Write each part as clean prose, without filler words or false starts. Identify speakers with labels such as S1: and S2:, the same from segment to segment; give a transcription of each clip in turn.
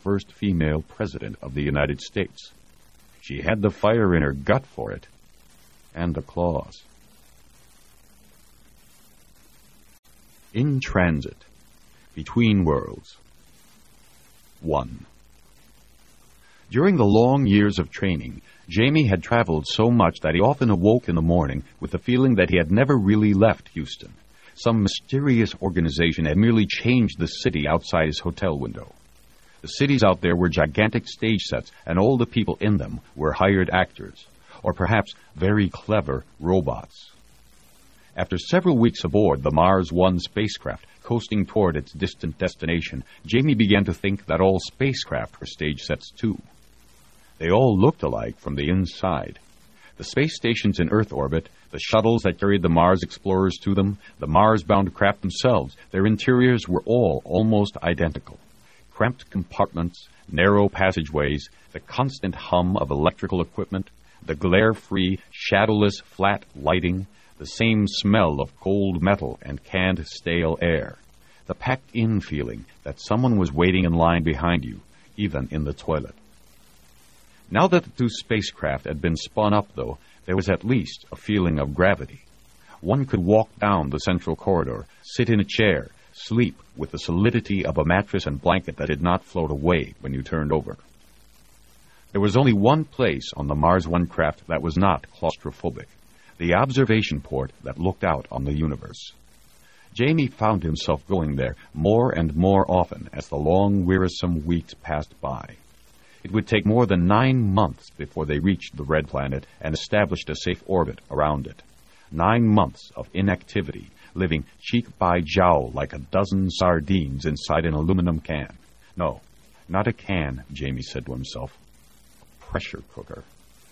S1: first female president of the United States. She had the fire in her gut for it, and the claws. In Transit, Between Worlds. 1. During the long years of training, Jamie had traveled so much that he often awoke in the morning with the feeling that he had never really left Houston. Some mysterious organization had merely changed the city outside his hotel window. The cities out there were gigantic stage sets, and all the people in them were hired actors, or perhaps very clever robots. After several weeks aboard the Mars One spacecraft, coasting toward its distant destination, Jamie began to think that all spacecraft were stage sets too. They all looked alike from the inside. The space stations in Earth orbit, the shuttles that carried the Mars explorers to them, the Mars-bound craft themselves, their interiors were all almost identical. Cramped compartments, narrow passageways, the constant hum of electrical equipment, the glare-free, shadowless, flat lighting, the same smell of cold metal and canned stale air, the packed-in feeling that someone was waiting in line behind you, even in the toilet. Now that the two spacecraft had been spun up, though, there was at least a feeling of gravity. One could walk down the central corridor, sit in a chair, sleep with the solidity of a mattress and blanket that did not float away when you turned over. There was only one place on the Mars One craft that was not claustrophobic, the observation port that looked out on the universe. Jamie found himself going there more and more often as the long, wearisome weeks passed by. It would take more than 9 months before they reached the red planet and established a safe orbit around it. 9 months of inactivity, living cheek by jowl like a dozen sardines inside an aluminum can. No, not a can, Jamie said to himself. A pressure cooker.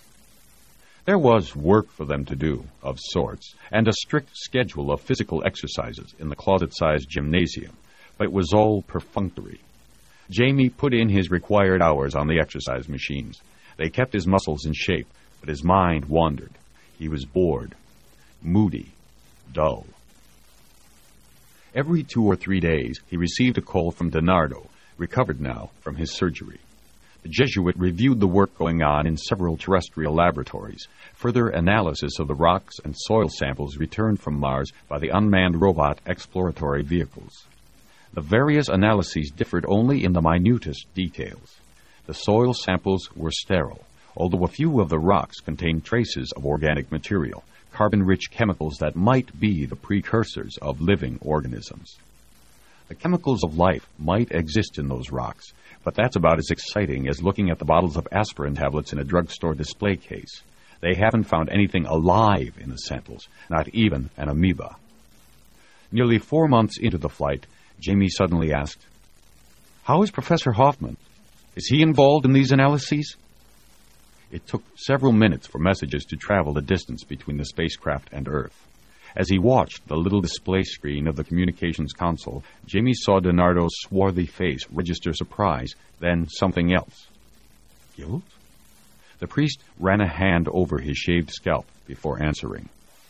S1: There was work for them to do, of sorts, and a strict schedule of physical exercises in the closet-sized gymnasium, but it was all perfunctory. Jamie put in his required hours on the exercise machines. They kept his muscles in shape, but his mind wandered. He was bored, moody, dull. Every 2 or 3 days, he received a call from DiNardo, recovered now from his surgery. The Jesuit reviewed the work going on in several terrestrial laboratories. Further analysis of the rocks and soil samples returned from Mars by the unmanned robot exploratory vehicles. The various analyses differed only in the minutest details. The soil samples were sterile, although a few of the rocks contained traces of organic material, carbon-rich chemicals that might be the precursors of living organisms. The chemicals of life might exist in those rocks, but that's about as exciting as looking at the bottles of aspirin tablets in a drugstore display case. They haven't found anything alive in the samples, not even an amoeba. Nearly 4 months into the flight, Jamie suddenly asked, "How is Professor Hoffman? Is he involved in these analyses?" It took several minutes for messages to travel the distance between the spacecraft and Earth. As he watched the little display screen of the communications console, Jamie saw DiNardo's swarthy face register surprise, then something else. Guilt? The priest ran a hand over his shaved scalp before answering.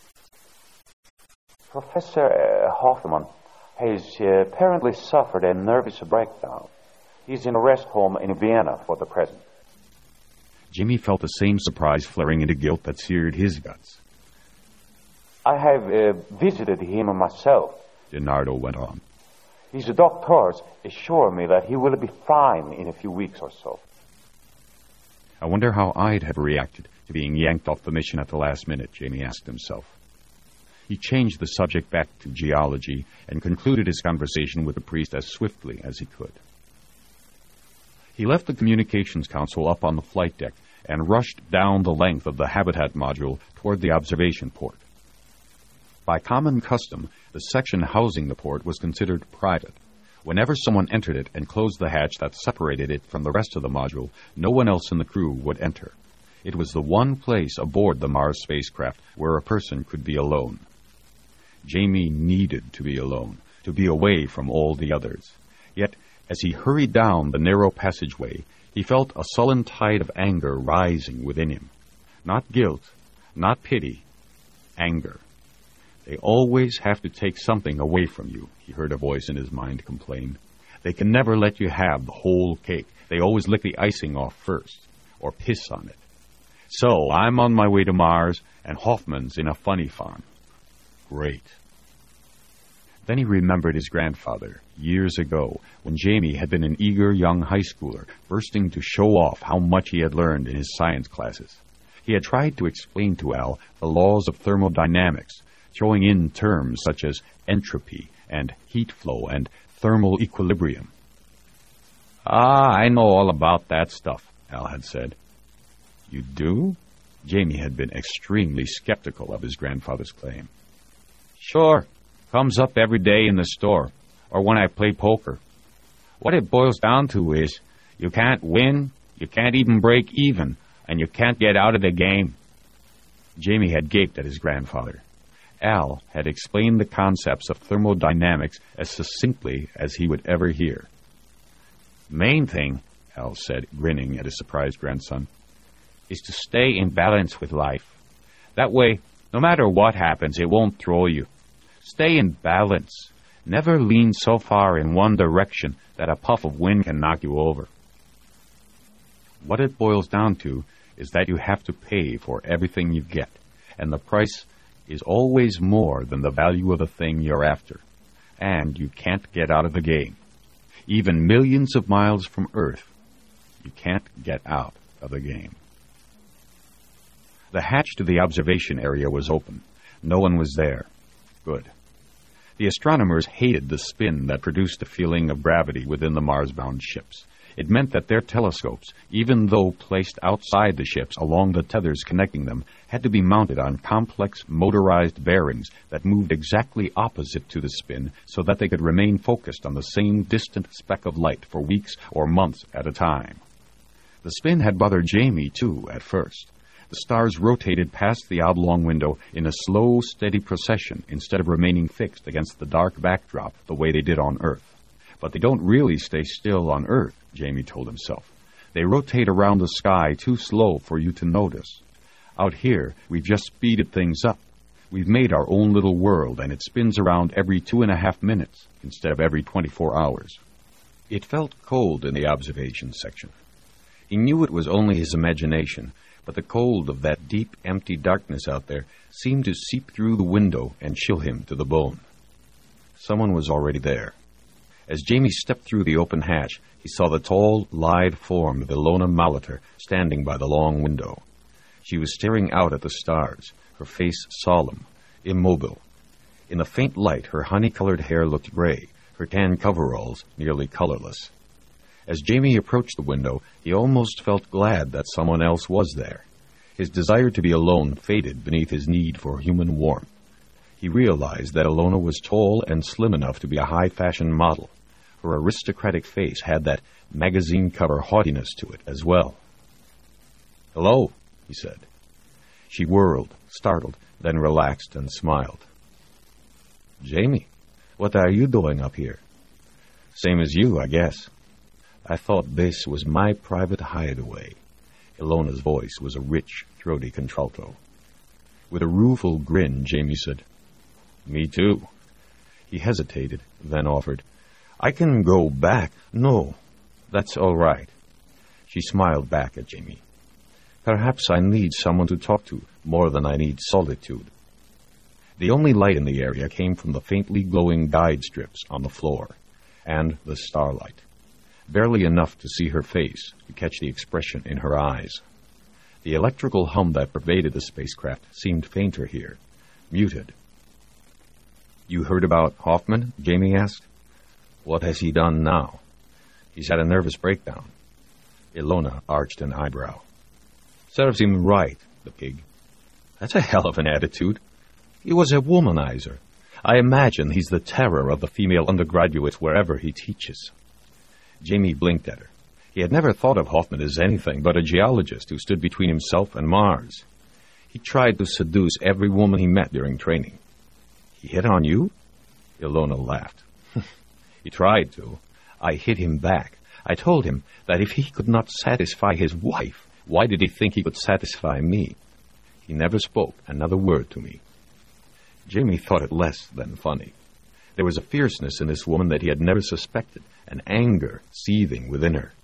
S2: Professor Hoffman has apparently suffered a nervous breakdown. He's in a rest home in Vienna for the present.
S1: Jamie felt the same surprise flaring into guilt that seared his guts.
S2: I have visited him myself,
S1: DiNardo went on.
S2: His doctors assure me that he will be fine in a few weeks or so.
S1: I wonder how I'd have reacted to being yanked off the mission at the last minute, Jamie asked himself. He changed the subject back to geology and concluded his conversation with the priest as swiftly as he could. He left the communications console up on the flight deck and rushed down the length of the habitat module toward the observation port. By common custom, the section housing the port was considered private. Whenever someone entered it and closed the hatch that separated it from the rest of the module, no one else in the crew would enter. It was the one place aboard the Mars spacecraft where a person could be alone. Jamie needed to be alone, to be away from all the others. Yet, as he hurried down the narrow passageway, he felt a sullen tide of anger rising within him. Not guilt, not pity, anger. They always have to take something away from you, he heard a voice in his mind complain. They can never let you have the whole cake. They always lick the icing off first, or piss on it. So I'm on my way to Mars, and Hoffman's in a funny farm. Great. Then he remembered his grandfather, years ago, when Jamie had been an eager young high schooler, bursting to show off how much he had learned in his science classes. He had tried to explain to Al the laws of thermodynamics, throwing in terms such as entropy and heat flow and thermal equilibrium. "Ah, I know all about that stuff," Al had said. "You do?" Jamie had been extremely skeptical of his grandfather's claim. "Sure. Comes up every day in the store, or when I play poker. What it boils down to is, you can't win, you can't even break even, and you can't get out of the game." Jamie had gaped at his grandfather. Al had explained the concepts of thermodynamics as succinctly as he would ever hear. "Main thing," Al said, grinning at his surprised grandson, "is to stay in balance with life. That way, no matter what happens, it won't throw you. Stay in balance. Never lean so far in one direction that a puff of wind can knock you over." What it boils down to is that you have to pay for everything you get, and the price is always more than the value of the thing you're after, and you can't get out of the game. Even millions of miles from Earth, you can't get out of the game. The hatch to the observation area was open. No one was there. Good. The astronomers hated the spin that produced a feeling of gravity within the Mars-bound ships. It meant that their telescopes, even though placed outside the ships along the tethers connecting them, had to be mounted on complex motorized bearings that moved exactly opposite to the spin so that they could remain focused on the same distant speck of light for weeks or months at a time. The spin had bothered Jamie, too, at first. The stars rotated past the oblong window in a slow, steady procession instead of remaining fixed against the dark backdrop the way they did on Earth. But they don't really stay still on Earth, Jamie told himself. They rotate around the sky too slow for you to notice. Out here, we've just speeded things up. We've made our own little world, and it spins around every 2.5 minutes instead of every 24 hours. It felt cold in the observation section. He knew it was only his imagination, but the cold of that deep, empty darkness out there seemed to seep through the window and chill him to the bone. Someone was already there. As Jamie stepped through the open hatch, he saw the tall, lithe form of Ilona Molitor standing by the long window. She was staring out at the stars, her face solemn, immobile. In the faint light, her honey-colored hair looked gray, her tan coveralls nearly colorless. As Jamie approached the window, he almost felt glad that someone else was there. His desire to be alone faded beneath his need for human warmth. He realized that Ilona was tall and slim enough to be a high-fashion model. Her aristocratic face had that magazine-cover haughtiness to it as well. "Hello," he said. She whirled, startled, then relaxed and smiled. "Jamie, what are you doing up here?" "Same as you, I guess. I thought this was my private hideaway." Ilona's voice was a rich, throaty contralto. With a rueful grin, Jamie said, "Me too." He hesitated, then offered, "I can go back." "No, that's all right." She smiled back at Jamie. "Perhaps I need someone to talk to more than I need solitude." The only light in the area came from the faintly glowing guide strips on the floor, and the starlight. Barely enough to see her face, to catch the expression in her eyes. The electrical hum that pervaded the spacecraft seemed fainter here, muted. "You heard about Hoffman?" Jamie asked. "What has he done now?" "He's had a nervous breakdown." Ilona arched an eyebrow. "Serves him right, the pig. That's a hell of an attitude. He was a womanizer. I imagine he's the terror of the female undergraduates wherever he teaches." Jamie blinked at her. He had never thought of Hoffman as anything but a geologist who stood between himself and Mars. He tried to seduce every woman he met during training. "He hit on you?" Ilona laughed. "He tried to. I hit him back. I told him that if he could not satisfy his wife, why did he think he could satisfy me? He never spoke another word to me." Jamie thought it less than funny. There was a fierceness in this woman that he had never suspected, and anger seething within her.